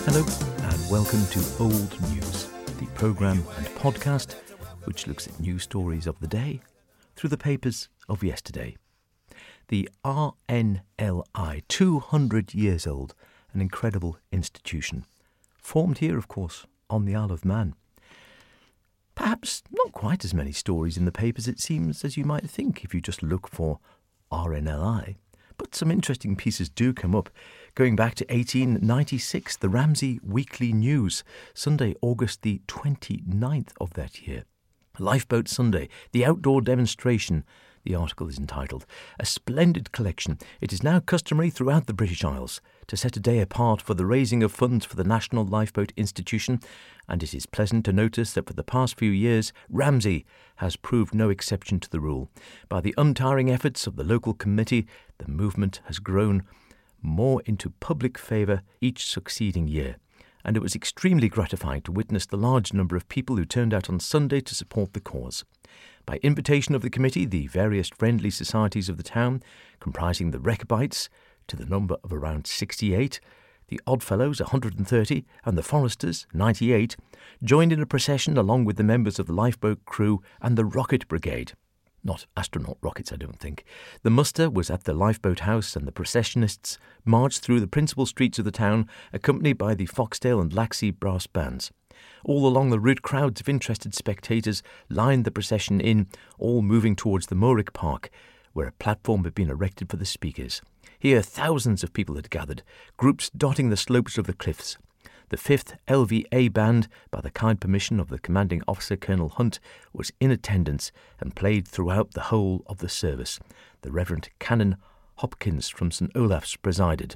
Hello and welcome to Old News, the programme and podcast which looks at news stories of the day through the papers of yesterday. The RNLI, 200 years old, an incredible institution. Formed here, of course, on the Isle of Man. Perhaps not quite as many stories in the papers, it seems, as you might think if you just look for RNLI. But some interesting pieces do come up. Going back to 1896, the Ramsey Weekly News, Sunday, August the 29th of that year. Lifeboat Sunday, the outdoor demonstration. The article is entitled, A Splendid Collection. It is now customary throughout the British Isles to set a day apart for the raising of funds for the National Lifeboat Institution, and it is pleasant to notice that for the past few years, Ramsey has proved no exception to the rule. By the untiring efforts of the local committee, the movement has grown more into public favour each succeeding year, and it was extremely gratifying to witness the large number of people who turned out on Sunday to support the cause. By invitation of the committee, the various friendly societies of the town, comprising the Rechabites, to the number of around 68, the Oddfellows, 130, and the Foresters, 98, joined in a procession along with the members of the lifeboat crew and the Rocket Brigade. Not astronaut rockets, I don't think. The muster was at the lifeboat house, and the processionists marched through the principal streets of the town, accompanied by the Foxdale and Laxey brass bands. All along the route, crowds of interested spectators lined the procession in, all moving towards the Moorick Park, where a platform had been erected for the speakers. Here thousands of people had gathered, groups dotting the slopes of the cliffs. The 5th LVA Band, by the kind permission of the commanding officer Colonel Hunt, was in attendance and played throughout the whole of the service. The Reverend Canon Hopkins from St Olaf's presided.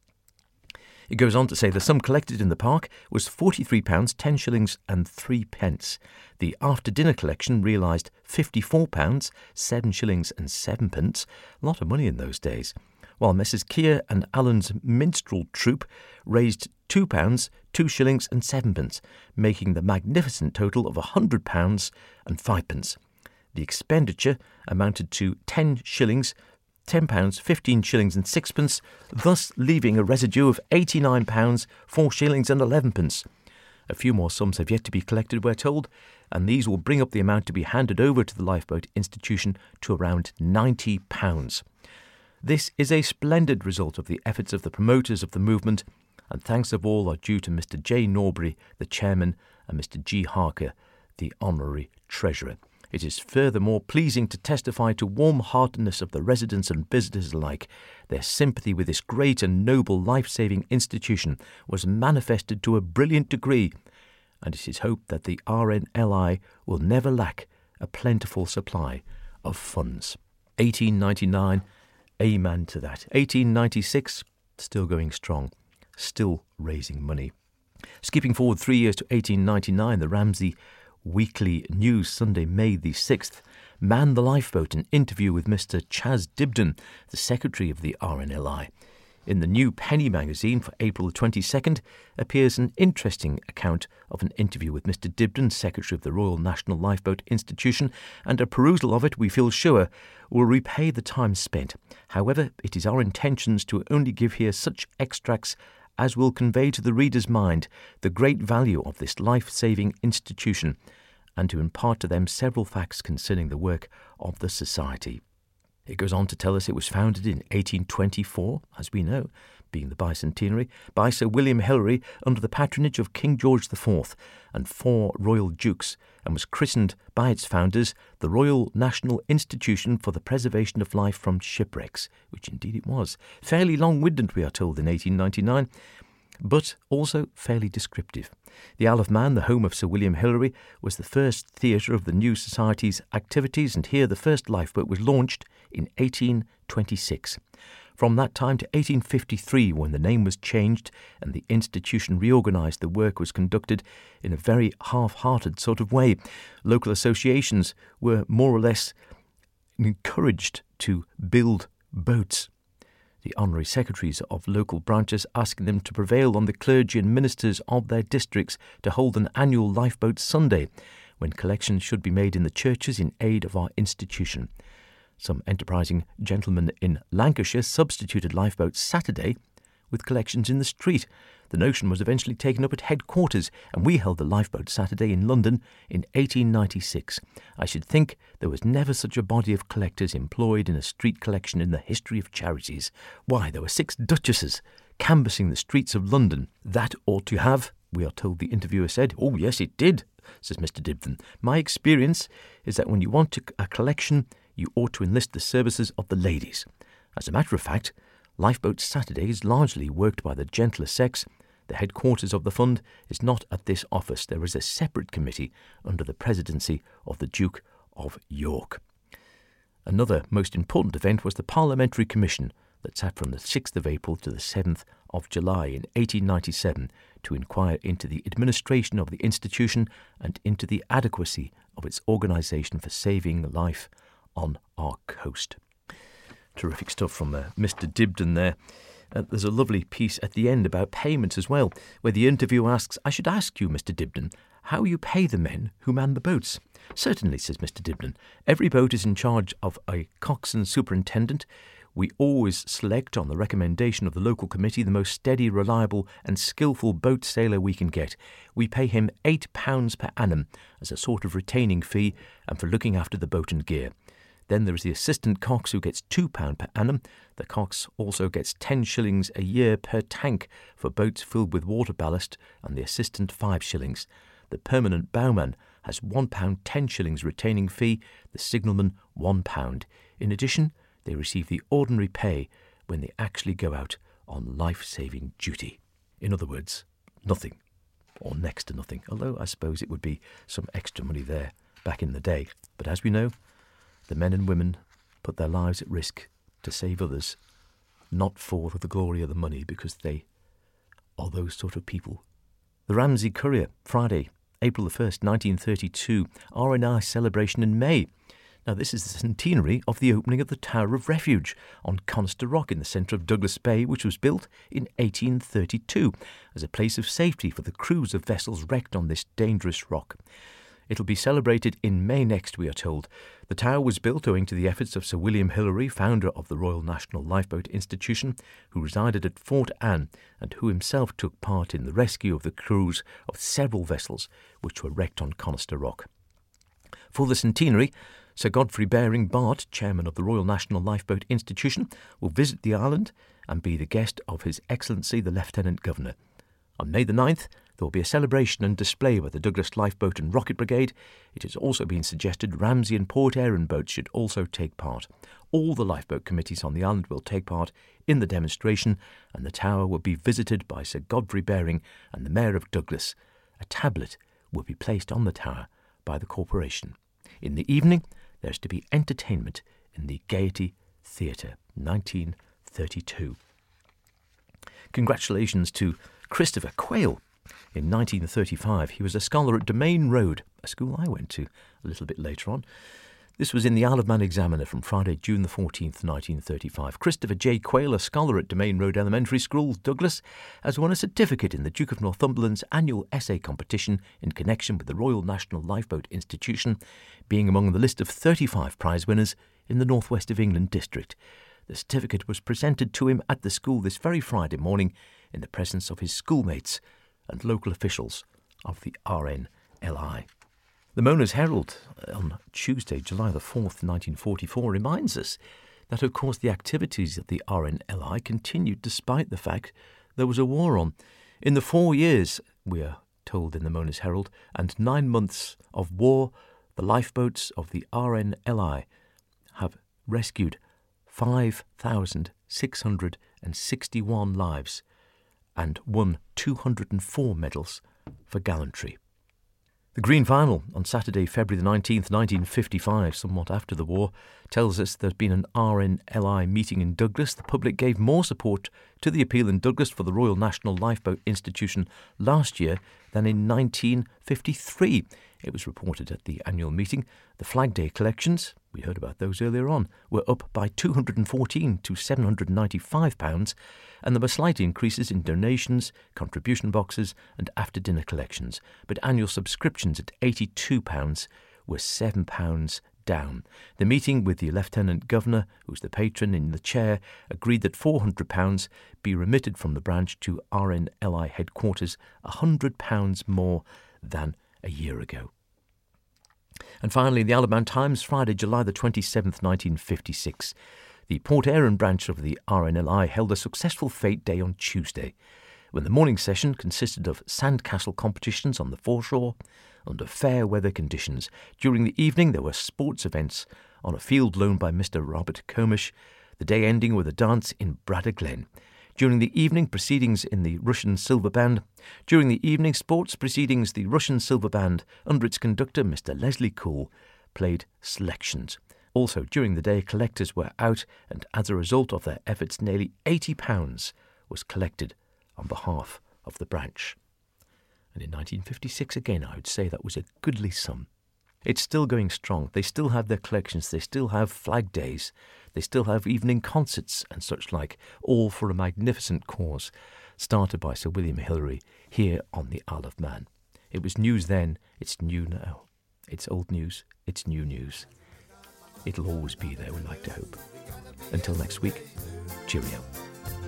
It goes on to say the sum collected in the park was £43, 10 shillings and 3 pence. The after-dinner collection realised £54, 7 shillings and 7 pence. A lot of money in those days. While Messrs Keir and Allen's minstrel troupe raised £2, 2 shillings and 7 pence, making the magnificent total of £100 and 5 pence. The expenditure amounted to 10 shillings, £10, 15 shillings and 6 pence, thus leaving a residue of £89, 4 shillings and 11 pence. A few more sums have yet to be collected, we're told, and these will bring up the amount to be handed over to the Lifeboat Institution to around £90. This is a splendid result of the efforts of the promoters of the movement, and thanks of all are due to Mr J. Norbury, the chairman, and Mr G. Harker, the honorary treasurer. It is furthermore pleasing to testify to warm-heartedness of the residents and visitors alike. Their sympathy with this great and noble life-saving institution was manifested to a brilliant degree, and it is hoped that the RNLI will never lack a plentiful supply of funds. 1899, amen to that. 1896, still going strong, still raising money. Skipping forward 3 years to 1899, the Ramsey Weekly News, Sunday, May the 6th, Man the Lifeboat, an interview with Mr Chas Dibden, the secretary of the RNLI. In the New Penny magazine for April 22nd appears an interesting account of an interview with Mr Dibden, secretary of the Royal National Lifeboat Institution, and a perusal of it, we feel sure, will repay the time spent. However, it is our intentions to only give here such extracts as will convey to the reader's mind the great value of this life-saving institution, and to impart to them several facts concerning the work of the Society. It goes on to tell us it was founded in 1824, as we know, being the bicentenary, by Sir William Hillary under the patronage of King George IV and 4 royal dukes, and was christened by its founders the Royal National Institution for the Preservation of Life from Shipwrecks, which indeed it was. Fairly long-winded, we are told, in 1899, but also fairly descriptive. The Isle of Man, the home of Sir William Hillary, was the first theatre of the new society's activities, and here the first lifeboat was launched in 1826. From that time to 1853, when the name was changed and the institution reorganised, the work was conducted in a very half-hearted sort of way. Local associations were more or less encouraged to build boats. The honorary secretaries of local branches asking them to prevail on the clergy and ministers of their districts to hold an annual Lifeboat Sunday, when collections should be made in the churches in aid of our institution. Some enterprising gentlemen in Lancashire substituted Lifeboat Saturday, with collections in the street. The notion was eventually taken up at headquarters, and we held the Lifeboat Saturday in London in 1896. I should think there was never such a body of collectors employed in a street collection in the history of charities. Why, there were 6 duchesses canvassing the streets of London. That ought to have, we are told the interviewer said. Oh, yes, it did, says Mr. Dibdin. My experience is that when you want a collection, you ought to enlist the services of the ladies. As a matter of fact, Lifeboat Saturday is largely worked by the gentler sex. The headquarters of the fund is not at this office. There is a separate committee under the presidency of the Duke of York. Another most important event was the Parliamentary Commission that sat from the 6th of April to the 7th of July in 1897 to inquire into the administration of the institution and into the adequacy of its organisation for saving life on our coast. Terrific stuff from Mr. Dibdin there. There's a lovely piece at the end about payment as well, where the interviewer asks, I should ask you, Mr. Dibdin, how you pay the men who man the boats. Certainly, says Mr. Dibdin. Every boat is in charge of a coxswain superintendent. We always select, on the recommendation of the local committee, the most steady, reliable and skilful boat sailor we can get. We pay him £8 per annum as a sort of retaining fee and for looking after the boat and gear. Then there is the assistant cox who gets £2 per annum. The cox also gets 10 shillings a year per tank for boats filled with water ballast, and the assistant 5 shillings. The permanent bowman has £1 10 shillings retaining fee, the signalman £1. In addition, they receive the ordinary pay when they actually go out on life-saving duty. In other words, nothing, or next to nothing, although I suppose it would be some extra money there back in the day. But as we know, the men and women put their lives at risk to save others, not for the glory of the money, because they are those sort of people. The Ramsey Courier, Friday, April the 1st, 1932, RNI celebration in May. Now, this is the centenary of the opening of the Tower of Refuge on Conister Rock in the centre of Douglas Bay, which was built in 1832 as a place of safety for the crews of vessels wrecked on this dangerous rock. It'll be celebrated in May next, we are told. The tower was built owing to the efforts of Sir William Hillary, founder of the Royal National Lifeboat Institution, who resided at Fort Anne and who himself took part in the rescue of the crews of several vessels which were wrecked on Conister Rock. For the centenary, Sir Godfrey Baring, Bart, chairman of the Royal National Lifeboat Institution, will visit the island and be the guest of His Excellency the Lieutenant Governor. On May the 9th, there will be a celebration and display by the Douglas Lifeboat and Rocket Brigade. It has also been suggested Ramsey and Port Erin boats should also take part. All the lifeboat committees on the island will take part in the demonstration, and the tower will be visited by Sir Godfrey Baring and the Mayor of Douglas. A tablet will be placed on the tower by the corporation. In the evening, there is to be entertainment in the Gaiety Theatre, 1932. Congratulations to Christopher Quayle. In 1935, he was a scholar at Domain Road, a school I went to a little bit later on. This was in the Isle of Man Examiner from Friday, June the 14th, 1935. Christopher J. Quayle, a scholar at Domain Road Elementary School, Douglas, has won a certificate in the Duke of Northumberland's annual essay competition in connection with the Royal National Lifeboat Institution, being among the list of 35 prize winners in the North West of England district. The certificate was presented to him at the school this very Friday morning in the presence of his schoolmates and local officials of the RNLI. The Mona's Herald on Tuesday, July the 4th, 1944, reminds us that, of course, the activities of the RNLI continued despite the fact there was a war on. In the 4 years, we are told in the Mona's Herald, and 9 months of war, the lifeboats of the RNLI have rescued 5,661 lives and won 204 medals for gallantry. The Green Final on Saturday, February the 19th, 1955, somewhat after the war, tells us there's been an RNLI meeting in Douglas. The public gave more support to the appeal in Douglas for the Royal National Lifeboat Institution last year than in 1953. It was reported at the annual meeting. The Flag Day collections, we heard about those earlier on, were up by £214 to £795, and there were slight increases in donations, contribution boxes and after-dinner collections, but annual subscriptions at £82 were £7 down. The meeting with the Lieutenant Governor, who's the patron in the chair, agreed that £400 be remitted from the branch to RNLI headquarters, £100 more than a year ago. And finally, the Isle of Man Times, Friday, July the 27th, 1956. The Port Erin branch of the RNLI held a successful fete day on Tuesday, when the morning session consisted of sandcastle competitions on the foreshore under fair weather conditions. During the evening there were sports events on a field loaned by Mr. Robert Comish, the day ending with a dance in Bradder Glen. During the evening, proceedings in the Russian Silver Band. During the evening sports proceedings, the Russian Silver Band, under its conductor, Mr. Leslie Cool, played selections. Also, during the day, collectors were out, and as a result of their efforts, nearly £80 was collected on behalf of the branch. And in 1956, again, I would say that was a goodly sum. It's still going strong. They still have their collections. They still have flag days. They still have evening concerts and such like, all for a magnificent cause started by Sir William Hillary here on the Isle of Man. It was news then. It's new now. It's old news. It's new news. It'll always be there, we like to hope. Until next week, cheerio.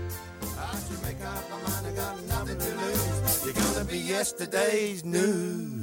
You're gonna be yesterday's news.